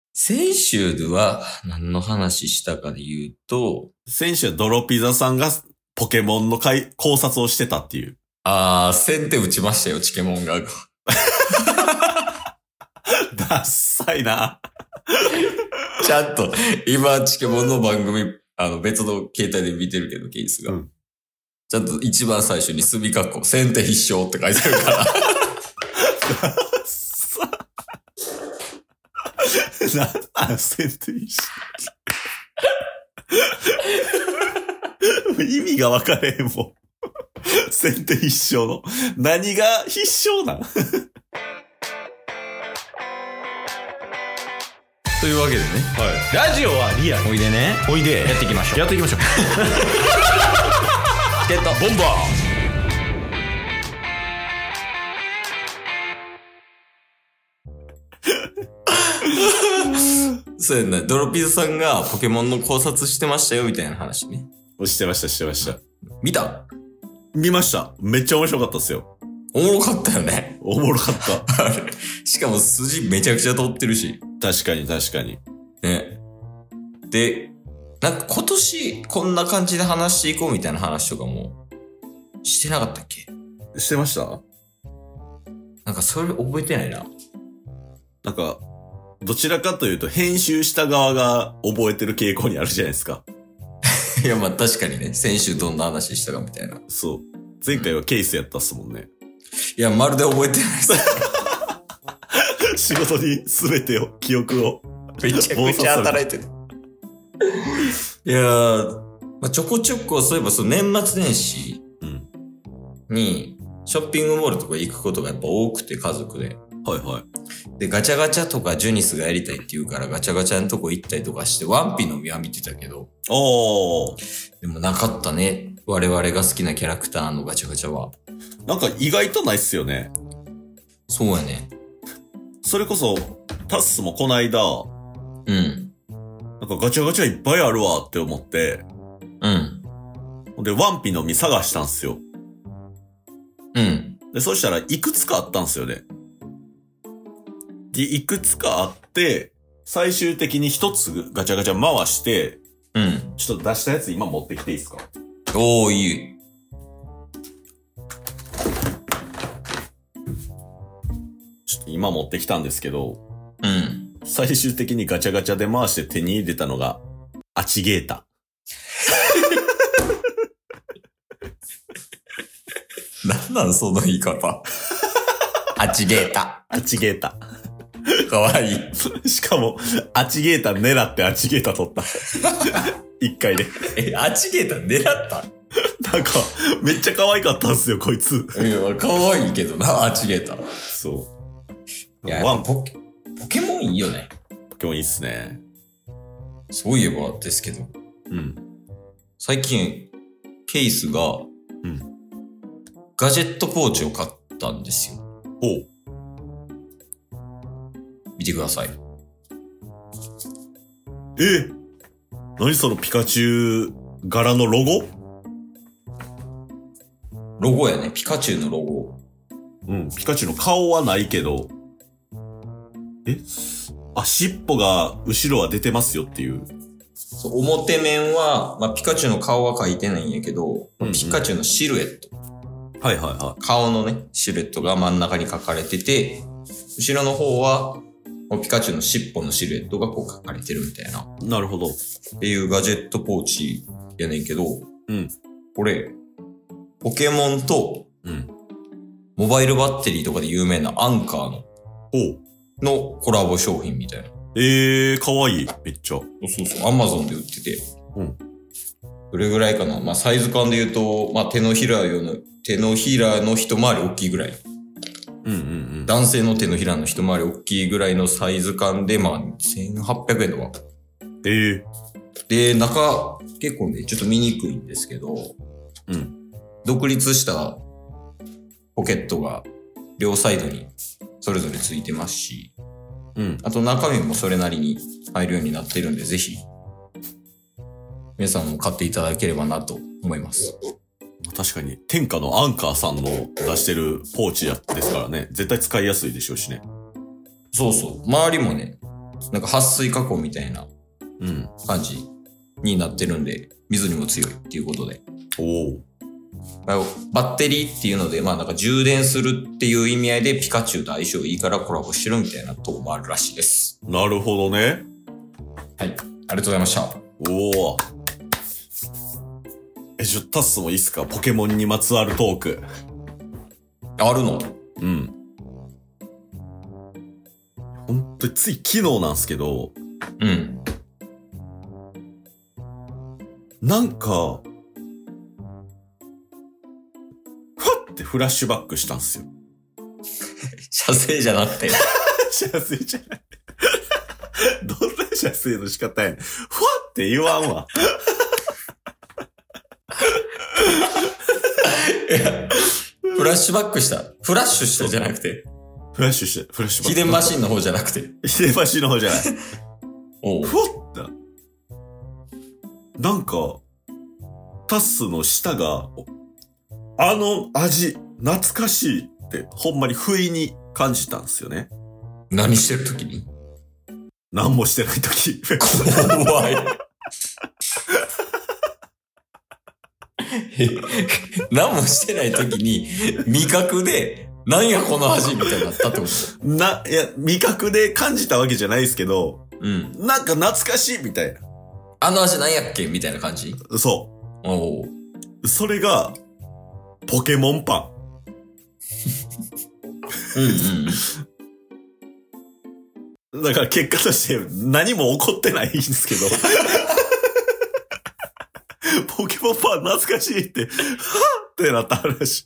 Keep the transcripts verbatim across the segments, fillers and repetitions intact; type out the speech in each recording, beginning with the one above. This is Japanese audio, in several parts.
先週では何の話したかで言うと、 先週はドロピザさんがポケモンの考察をしてたっていう。 あー、先手打ちましたよ、チケモンが。 ダッサいな。 ちゃんと、今、チケモンの番組、あの、別の携帯で見てるけど、ケースが。うん、ちゃんと一番最初に墨括弧、先手必勝って書いてあるから。 なんなん先手必勝。意味が分かれへんもん。先手必勝の。何が必勝なんというわけでね。 はい。ラジオはリアル。 おいでね。 おいで。 やっていきましょう。 やっていきましょう。 ゲット。 ボンバー。 そうやね。ドロピーズさんがポケモンの考察してましたよみたいな話ね。 してました、してました。 見た？ 見ました。めっちゃ面白かったっすよ。 おもろかったよね。 おもろかった。 あれ。しかも筋めちゃくちゃ通ってるし。 確かに確かに。 ね。で、なんか今年こんな感じで話していこうみたいな話とかもしてなかったっけ？ してました？ なんかそれ覚えてないな。 なんか、どちらかというと編集した側が覚えてる傾向にあるじゃないですか。 いやまあ確かにね、先週どんな話したかみたいな。 そう。前回はケースやったっすもんね。 いや、まるで覚えてないです。仕事に全てを、記憶を。 めちゃくちゃ働いてる。いやー、まあ、ちょこちょこ、そういえばその年末年始に、ショッピングモールとか行くことがやっぱ多くて、家族で。 はいはい。 で、ガチャガチャとかジュニスがやりたいって言うから、ガチャガチャのとこ行ったりとかして、ワンピの実は見てたけど。 おー。 でもなかったね。我々が好きなキャラクターのガチャガチャは。 なんか意外とないっすよね。 そうやね。 それこそ、タッスもこないだ、 うん。 なんかガチャガチャいっぱいあるわって思って、 うん。 で、ワンピの実探したんすよ。 うん。 で、そしたらいくつかあったんすよね。で、いくつかあって、最終的に一つガチャガチャ回して、 うん。 ちょっと出したやつ今持ってきていいですか？ おー、いい。 ちょっと今持ってきたんですけど、 うん。 最終的にガチャガチャで回して手に入れたのが、アチゲータ。 なんなんその言い方。アチゲータ。 アチゲータ。 かわいい。しかも、アチゲータ狙ってアチゲータ取った。一回で。 え、アチゲータ狙ったなんか、めっちゃ可愛かったんすよ、こいつ。 いや、可愛いけどな、アチゲータ。 そう。 いや、ワンポケ、ポケモンいいよね。 ポケモンいいっすね。 そういえばですけど。 うん。 最近、ケイスが、 うん。 ガジェットポーチを買ったんですよ。 おう。 見てください。 え？何そのピカチュウ柄のロゴ？ ロゴやね。ピカチュウのロゴ。 うん。ピカチュウの顔はないけど。え？あ、尻尾が後ろは出てますよっていう。 そう、表面は、まあ、ピカチュウの顔は描いてないんやけど、うんうん、ピカチュウのシルエット。 はいはいはい。 顔のね、シルエットが真ん中に描かれてて、後ろの方は、ピカチュウの尻尾のシルエットがこう描かれてるみたいな。 なるほど。 っていうガジェットポーチやねんけど、 うん。 これ、ポケモンと、 うん。 モバイルバッテリーとかで有名なアンカーの、 おう。 のコラボ商品みたいな。 ええー、かわいい。めっちゃ。 そうそう、アマゾンで売ってて。 うん。 どれぐらいかな？まあ、サイズ感で言うと、まあ、手のひらよの、手のひらの一回り大きいぐらい。 うんうんうん。 男性の手のひらの一回り大きいぐらいのサイズ感で、まあ、せんはっぴゃくえんとか。 ええー。で、中、結構ね、ちょっと見にくいんですけど、 うん。 独立したポケットが両サイドにそれぞれついてますし、 うん。 あと中身もそれなりに入るようになってるんで、ぜひ、皆さんも買っていただければなと思います。 確かに、天下のアンカーさんの出してるポーチやですからね、絶対使いやすいでしょうしね。 そうそう。周りもね、 なんか撥水加工みたいな感じになってるんで、水にも強いっていうことで。 おお。 バッテリーっていうので、まあなんか充電するっていう意味合いでピカチュウと相性いいからコラボしてるみたいなとこもあるらしいです。 なるほどね。 はい。ありがとうございました。 おお。え、ちょっとタスもいいっすか？ポケモンにまつわるトーク。 あるの？ うん。ほんとについ昨日なんすけど。 うん。 なんか、ふわってフラッシュバックしたんすよ。 射精じゃなくて。 射精じゃない。どんな射精の仕方やねん。ふわって言わんわ。 いや、フラッシュバックした。フラッシュしたじゃなくて。 フラッシュした。フラッシュバック。 秘伝マシンの方じゃなくて。 秘伝マシンの方じゃない。 おう。 ふわって。なんか、タッスの舌が、あの味、懐かしいって、ほんまに不意に感じたんですよね。 何してるときに？ 何もしてないとき。 怖い。何もしてないときに、味覚で、なんやこの味みたいになったってこと？ な、いや、味覚で感じたわけじゃないですけど、 うん。 なんか懐かしいみたいな。 あの味なんやっけみたいな感じ？ そう。 おう。それが、ポケモンパン。 うんうん。 だから結果として何も起こってないんですけど。ポケモンパン懐かしいって、はぁってなった話。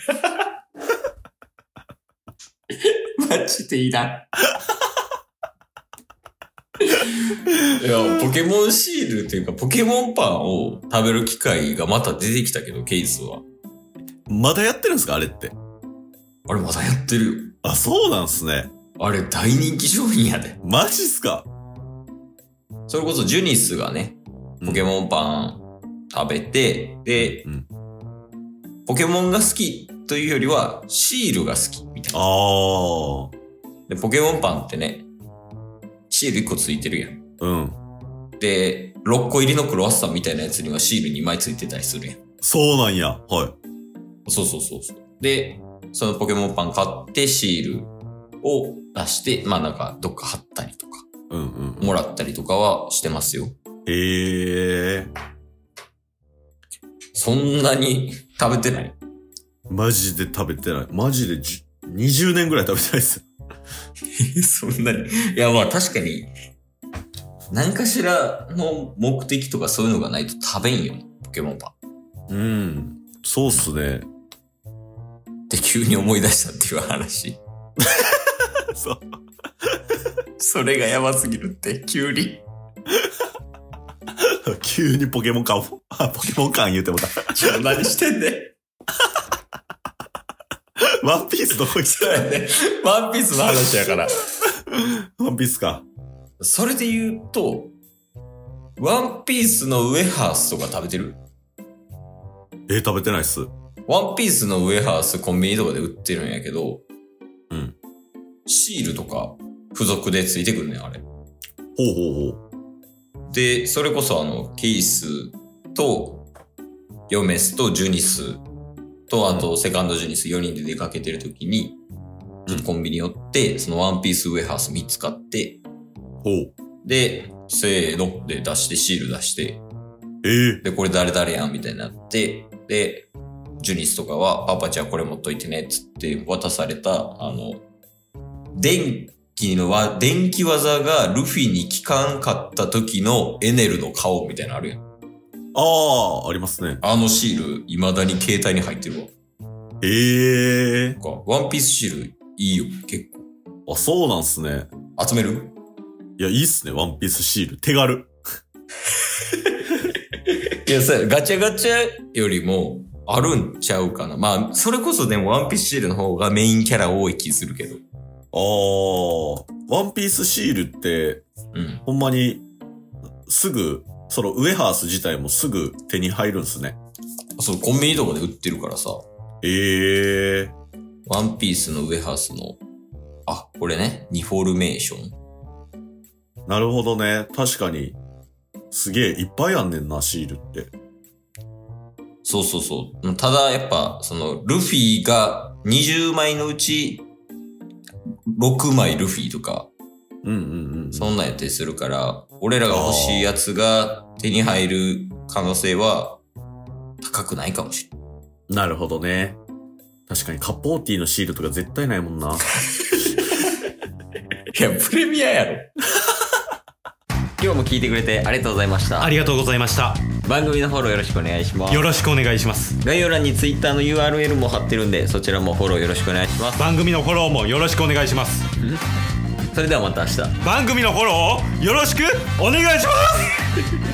マジでいいな。いや、ポケモンシールっていうか、ポケモンパンを食べる機会がまた出てきたけど、ケースは。 まだやってるんですかあれって。 あれまだやってるよ。 あ、そうなんすね。 あれ大人気商品やで。 マジっすか？ それこそジュニスがね、ポケモンパン食べて、うん、で、うん、ポケモンが好きというよりは、シールが好きみたいな。 あー。 で、ポケモンパンってね、シールいっこついてるやん。 うん。 で、ろっこ入りのクロワッサンみたいなやつにはシールにまいついてたりするやん。 そうなんや。はい。 そうそうそうそう。で、そのポケモンパン買ってシールを出して、まあなんかどっか貼ったりとか、 うんうん、 もらったりとかはしてますよ。 へえ。 そんなに食べてない？ マジで食べてない。マジでにじゅうねんぐらい食べてないですよ。 そんなに。いやまあ確かに、何かしらの目的とかそういうのがないと食べんよ、ポケモンパン。うん。そうっすね。 で、急に思い出したっていう話。 そう。 それがやばすぎるって、急に。 急にポケモン感、ポケモン感言うてもた。 ちょ、何してんねん。 ワンピースどこ行ったやね。ワンピースの話やから。 ワンピースか。 それで言うと、ワンピースのウエハースとか食べてる？ えー、食べてないっす。 ワンピースのウエハースコンビニとかで売ってるんやけど、 うん。 シールとか付属でついてくるねん、あれ。 ほうほうほう。で、それこそあの、ケースと、ヨメスとジュニスと、あとセカンドジュニスよにんで出かけてるときに、ちょっとコンビニ寄って、そのワンピースウエハースみっつ買って、 ほう。 で、せーので出して、シール出して、 えー、 で、これ誰々やんみたいになって、で、ジュニスとかは、パパじゃあこれ持っといてね、つって渡された、あの、電気のわ、電気技がルフィに効かんかった時のエネルの顔みたいなのあるやん。 ああ、ありますね。 あのシール、未だに携帯に入ってるわ。 ええー。 ワンピースシールいいよ、結構。 あ、そうなんすね。 集める？ いや、いいっすね、ワンピースシール。手軽。 いやさ、ガチャガチャよりも、あるんちゃうかな。まあ、それこそでもワンピースシールの方がメインキャラ多い気するけど。 ああ、ワンピースシールって、うん、ほんまに、すぐ、そのウエハース自体もすぐ手に入るんすね。 そう、コンビニとかで売ってるからさ。 ええー。 ワンピースのウエハースの、あ、これね、ニフォルメーション。 なるほどね。確かに。すげえ、いっぱいあんねんな、シールって。 そうそうそう。ただ、やっぱ、その、ルフィがにじゅうまいのうち、ろくまいルフィとか、 うんうんうん。 そんなんやったりするから、俺らが欲しいやつが手に入る可能性は高くないかもしれない。 なるほどね。確かにカポーティのシールとか絶対ないもんな。 いや、プレミアやろ。今日も聞いてくれてありがとうございました。 ありがとうございました。 番組のフォローよろしくお願いします。 よろしくお願いします。 概要欄に Twitter の ユーアールエル も貼ってるんで、そちらもフォローよろしくお願いします。 番組のフォローもよろしくお願いします。 それではまた明日。 番組のフォローをよろしくお願いします。